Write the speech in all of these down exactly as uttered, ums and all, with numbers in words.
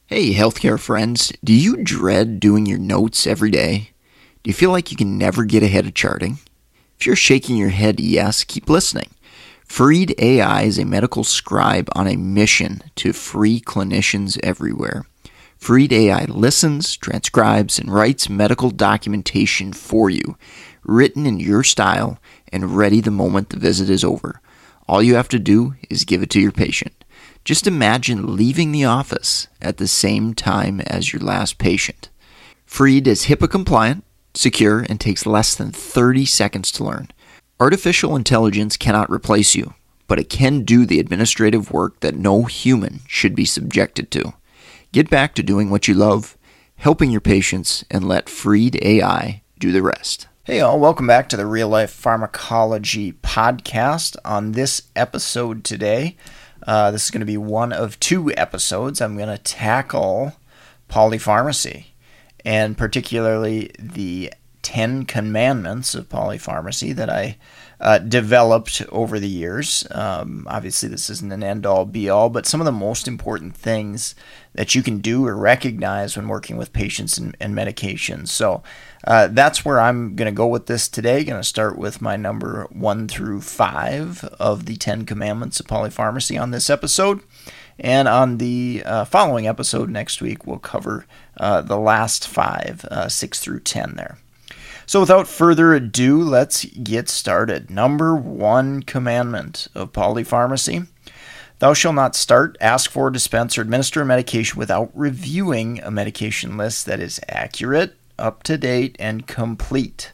Hey, healthcare friends, do you dread doing your notes every day? Do you feel like you can never get ahead of charting? If you're shaking your head yes, keep listening. Freed A I is a medical scribe on a mission to free clinicians everywhere. Freed A I listens, transcribes, and writes medical documentation for you, written in your style and ready the moment the visit is over. All you have to do is give it to your patient. Just imagine leaving the office at the same time as your last patient. Freed is HIPAA compliant, secure, and takes less than thirty seconds to learn. Artificial intelligence cannot replace you, but it can do the administrative work that no human should be subjected to. Get back to doing what you love, helping your patients, and let Freed A I do the rest. Hey all, welcome back to the Real Life Pharmacology Podcast. On this episode today, Uh, this is going to be one of two episodes. I'm going to tackle polypharmacy, and particularly the Ten Commandments of polypharmacy that I uh, developed over the years. Um, obviously, this isn't an end-all, be-all, but some of the most important things that you can do or recognize when working with patients and, and medications. So uh, that's where I'm going to go with this today. Going to start with my number one through five of the Ten Commandments of polypharmacy on this episode. And on the uh, following episode next week, we'll cover uh, the last five, uh, six through ten there. So without further ado, let's get started. Number one commandment of polypharmacy: thou shalt not start, ask for, dispense, or administer a medication without reviewing a medication list that is accurate, up-to-date, and complete,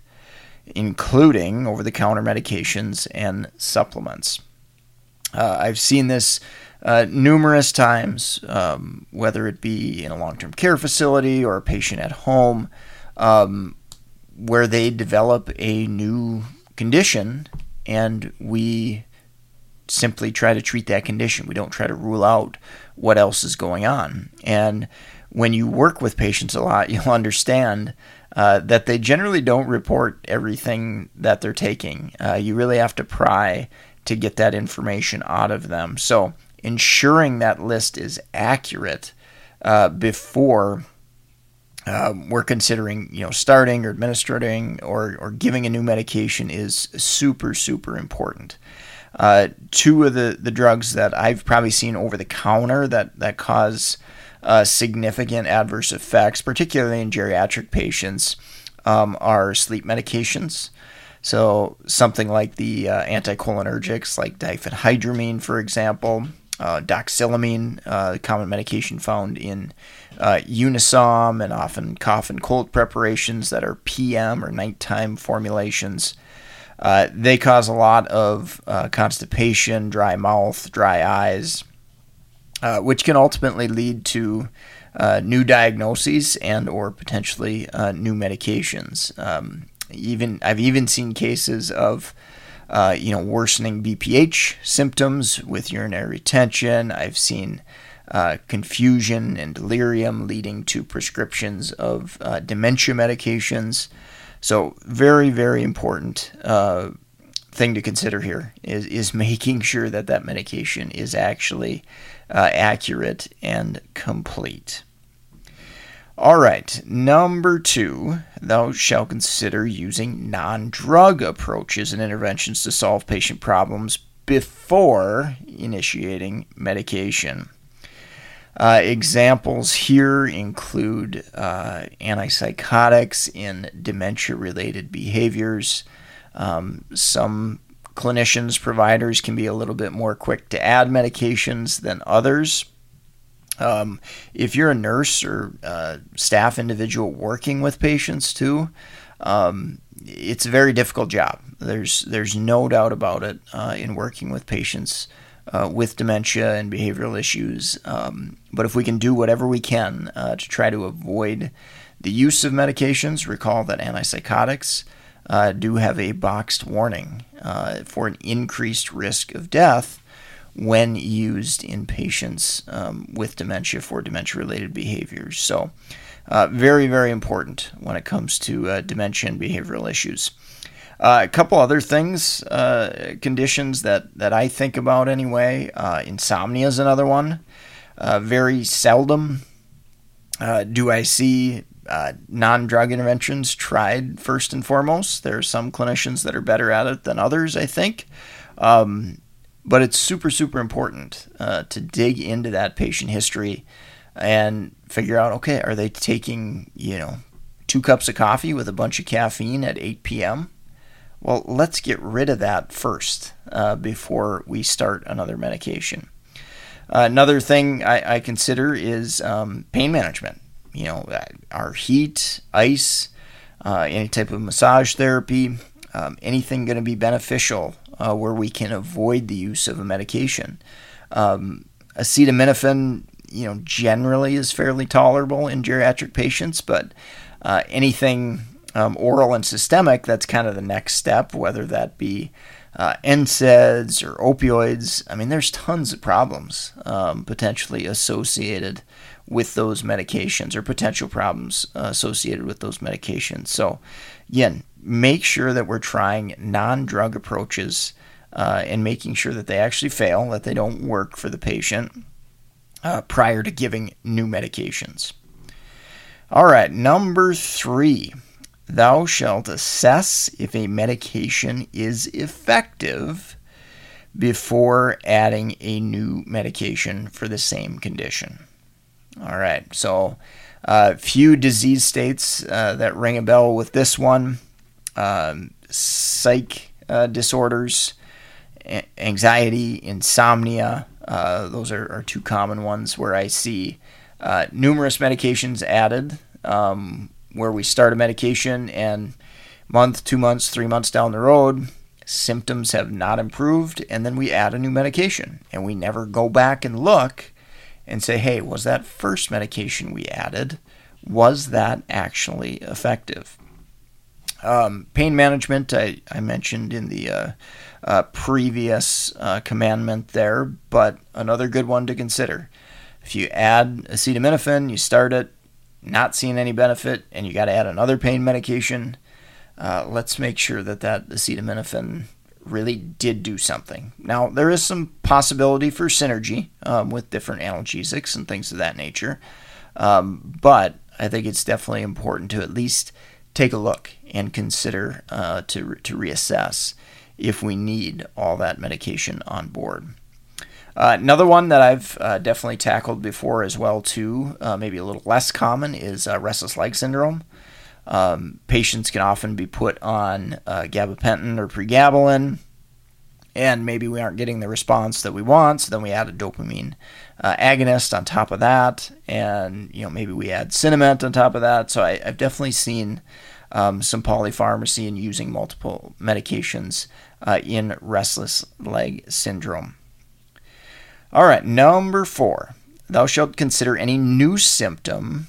including over-the-counter medications and supplements. Uh, I've seen this uh, numerous times, um, whether it be in a long-term care facility or a patient at home, um, where they develop a new condition and we simply try to treat that condition. We don't try to rule out what else is going on. And when you work with patients a lot, you'll understand uh, that they generally don't report everything that they're taking. Uh, you really have to pry to get that information out of them. So ensuring that list is accurate uh, before Uh, we're considering, you know, starting or administering or, or giving a new medication is super, super important. Uh, two of the, the drugs that I've probably seen over the counter that, that cause uh, significant adverse effects, particularly in geriatric patients, um, are sleep medications. So something like the uh, anticholinergics like diphenhydramine, for example, uh, doxylamine, uh, common medication found in Uh, Unisom and often cough and cold preparations that are P M or nighttime formulations. Uh, they cause a lot of uh, constipation, dry mouth, dry eyes, uh, which can ultimately lead to uh, new diagnoses and or potentially uh, new medications. Um, even I've even seen cases of uh, you know worsening B P H symptoms with urinary retention. I've seen Uh, confusion and delirium leading to prescriptions of uh, dementia medications. So very, very important uh, thing to consider here is, is making sure that that medication is actually uh, accurate and complete. All right, number two, thou shalt consider using non-drug approaches and interventions to solve patient problems before initiating medication. Uh, examples here include uh, antipsychotics in dementia-related behaviors. Um, some clinicians, providers can be a little bit more quick to add medications than others. Um, if you're a nurse or uh, staff individual working with patients too, um, it's a very difficult job. There's there's no doubt about it uh, in working with patients Uh, with dementia and behavioral issues. Um, but if we can do whatever we can uh, to try to avoid the use of medications, recall that antipsychotics uh, do have a boxed warning uh, for an increased risk of death when used in patients um, with dementia for dementia-related behaviors. So uh, very, very important when it comes to uh, dementia and behavioral issues. Uh, a couple other things, uh, conditions that, that I think about anyway. Uh, insomnia is another one. Uh, very seldom Uh, do I see uh, non-drug interventions tried first and foremost? There are some clinicians that are better at it than others, I think. Um, but it's super, super important uh, to dig into that patient history and figure out, okay, are they taking, you know, two cups of coffee with a bunch of caffeine at eight p.m.? Well, let's get rid of that first uh, before we start another medication. Uh, another thing I, I consider is um, pain management. You know, our heat, ice, uh, any type of massage therapy, um, anything going to be beneficial uh, where we can avoid the use of a medication. Um, acetaminophen, you know, generally is fairly tolerable in geriatric patients, but uh, anything um, oral and systemic, that's kind of the next step, whether that be uh, N SAIDs or opioids. I mean, there's tons of problems um, potentially associated with those medications, or potential problems uh, associated with those medications. So, again, make sure that we're trying non-drug approaches uh, and making sure that they actually fail, that they don't work for the patient uh, prior to giving new medications. All right, number three. Thou shalt assess if a medication is effective before adding a new medication for the same condition. All right, so a uh, few disease states uh, that ring a bell with this one. Um, psych uh, disorders, a- anxiety, insomnia. Uh, those are, are two common ones where I see uh, numerous medications added, um, where we start a medication and month, two months, three months down the road, symptoms have not improved, and then we add a new medication, and we never go back and look and say, hey, was that first medication we added, was that actually effective? Um, pain management, I, I mentioned in the uh, uh, previous uh, commandment there, but another good one to consider. If you add acetaminophen, you start it, not seeing any benefit, and you got to add another pain medication, uh, let's make sure that that acetaminophen really did do something. Now, there is some possibility for synergy um, with different analgesics and things of that nature, um, but I think it's definitely important to at least take a look and consider uh, to, to reassess if we need all that medication on board. Uh, another one that I've uh, definitely tackled before as well, too, uh, maybe a little less common, is uh, restless leg syndrome. Um, patients can often be put on uh, gabapentin or pregabalin, and maybe we aren't getting the response that we want, so then we add a dopamine uh, agonist on top of that, and you know maybe we add Sinemet on top of that. So I, I've definitely seen um, some polypharmacy in using multiple medications uh, in restless leg syndrome. All right, number four. Thou shalt consider any new symptom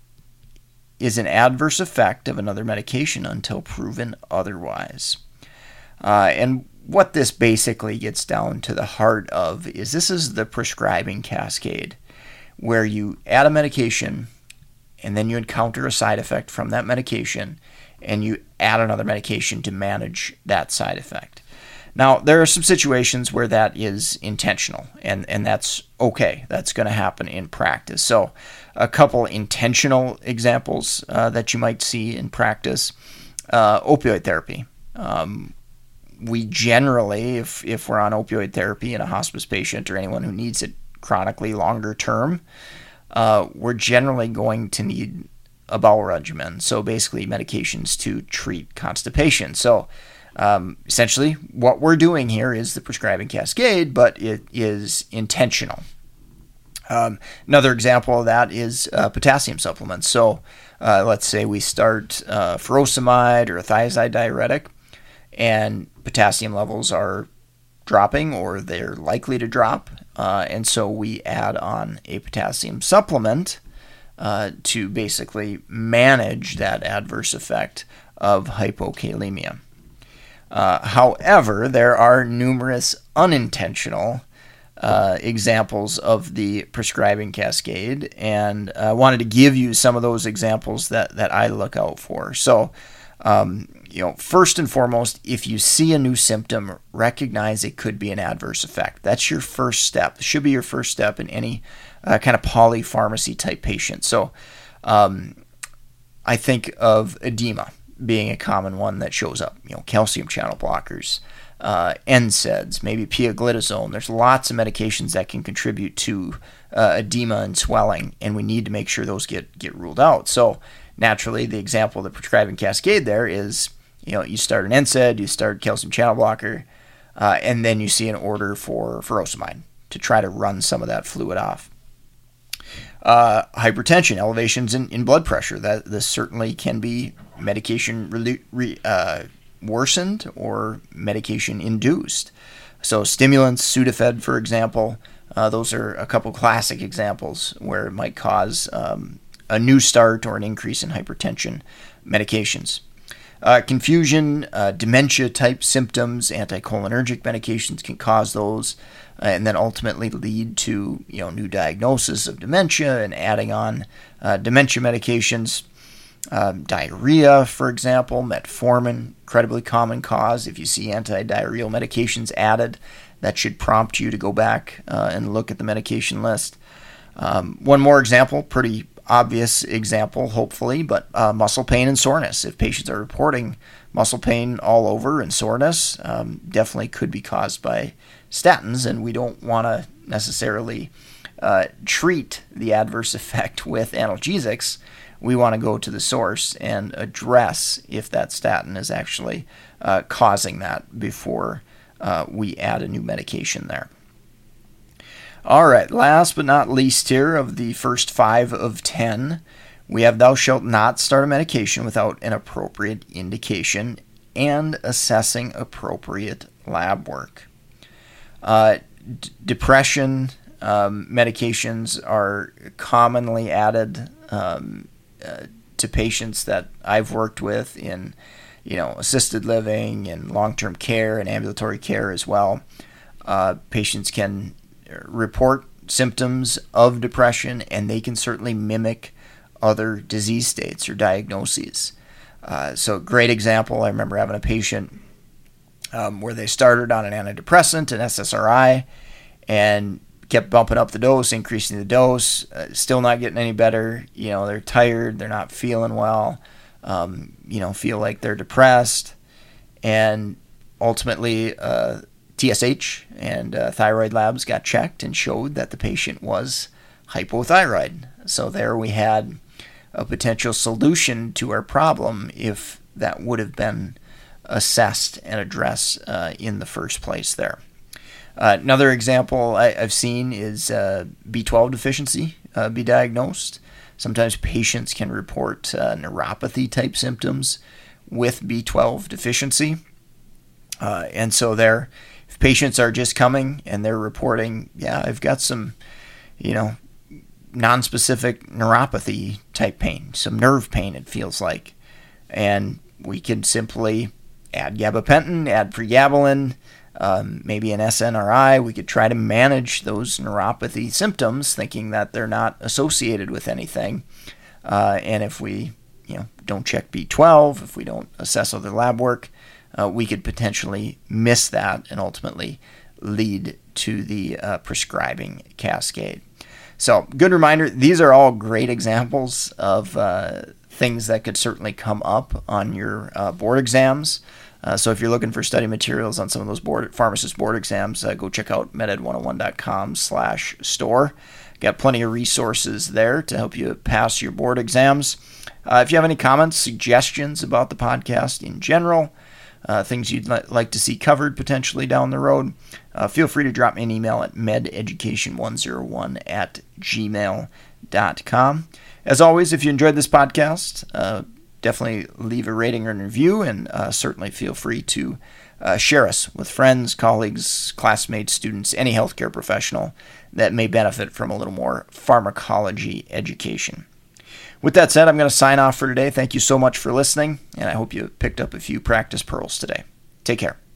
is an adverse effect of another medication until proven otherwise. Uh, and what this basically gets down to the heart of is this is the prescribing cascade, where you add a medication and then you encounter a side effect from that medication and you add another medication to manage that side effect. Now, there are some situations where that is intentional, and, and that's okay. That's going to happen in practice. So a couple intentional examples uh, that you might see in practice, uh, opioid therapy. Um, we generally, if, if we're on opioid therapy in a hospice patient or anyone who needs it chronically longer term, uh, we're generally going to need a bowel regimen. So basically medications to treat constipation. So Um, essentially, what we're doing here is the prescribing cascade, but it is intentional. Um, another example of that is uh, potassium supplements. So uh, let's say we start uh, furosemide or a thiazide diuretic, and potassium levels are dropping or they're likely to drop, uh, and so we add on a potassium supplement uh, to basically manage that adverse effect of hypokalemia. Uh, however, there are numerous unintentional uh, examples of the prescribing cascade, and I uh, wanted to give you some of those examples that, that I look out for. So, um, you know, first and foremost, if you see a new symptom, recognize it could be an adverse effect. That's your first step. It should be your first step in any uh, kind of polypharmacy type patient. So um, I think of edema being a common one that shows up. You know, calcium channel blockers, uh, N SAIDs, maybe pioglitazone. There's lots of medications that can contribute to uh, edema and swelling, and we need to make sure those get, get ruled out. So naturally, the example of the prescribing cascade there is, you know, you start an N SAID, you start calcium channel blocker, uh, and then you see an order for furosemide to try to run some of that fluid off. Uh, hypertension, elevations in, in blood pressure. That this certainly can be medication re, re, uh, worsened or medication induced. So stimulants, Sudafed, for example, uh, those are a couple classic examples where it might cause um, a new start or an increase in hypertension medications. Uh, confusion, uh, dementia-type symptoms, anticholinergic medications can cause those, uh, and then ultimately lead to, you know, new diagnosis of dementia and adding on uh, dementia medications. Um, diarrhea, for example, metformin, incredibly common cause. If you see anti-diarrheal medications added, that should prompt you to go back uh, and look at the medication list. Um, one more example, pretty obvious example, hopefully, but uh, muscle pain and soreness. If patients are reporting muscle pain all over and soreness, um, definitely could be caused by statins, and we don't want to necessarily uh, treat the adverse effect with analgesics. We want to go to the source and address if that statin is actually uh, causing that before uh, we add a new medication there. All right, last but not least here of the first five of ten, we have thou shalt not start a medication without an appropriate indication and assessing appropriate lab work. Uh, d- depression um, medications are commonly added um, uh, to patients that I've worked with in, you know, assisted living and long-term care and ambulatory care as well. Uh, patients can report symptoms of depression, and they can certainly mimic other disease states or diagnoses. Uh, so great example, I remember having a patient um, where they started on an antidepressant, an S S R I, and kept bumping up the dose, increasing the dose, uh, still not getting any better. You know, they're tired, they're not feeling well, um, you know, feel like they're depressed, and ultimately uh, T S H and uh, thyroid labs got checked and showed that the patient was hypothyroid. So there we had a potential solution to our problem if that would have been assessed and addressed uh, in the first place there. Uh, another example I, I've seen is uh, B twelve deficiency uh, be diagnosed. Sometimes patients can report uh, neuropathy type symptoms with B twelve deficiency. Uh, and so there, if patients are just coming and they're reporting, yeah, I've got some, you know, non-specific neuropathy type pain, some nerve pain it feels like, and we can simply add gabapentin, add pregabalin, um, maybe an S N R I. We could try to manage those neuropathy symptoms, thinking that they're not associated with anything. Uh, and if we, you know, don't check B twelve, if we don't assess other lab work, uh, we could potentially miss that and ultimately lead to the uh, prescribing cascade. So, good reminder, these are all great examples of uh, things that could certainly come up on your uh, board exams. Uh, so if you're looking for study materials on some of those board, pharmacist board exams, uh, go check out med ed one oh one dot com slash store. Got plenty of resources there to help you pass your board exams. Uh, if you have any comments, suggestions about the podcast in general, uh, things you'd li- like to see covered potentially down the road, uh, feel free to drop me an email at mededucation one oh one at gmail dot com. As always, if you enjoyed this podcast, uh, definitely leave a rating or a review, and uh, certainly feel free to uh, share us with friends, colleagues, classmates, students, any healthcare professional that may benefit from a little more pharmacology education. With that said, I'm going to sign off for today. Thank you so much for listening, and I hope you picked up a few practice pearls today. Take care.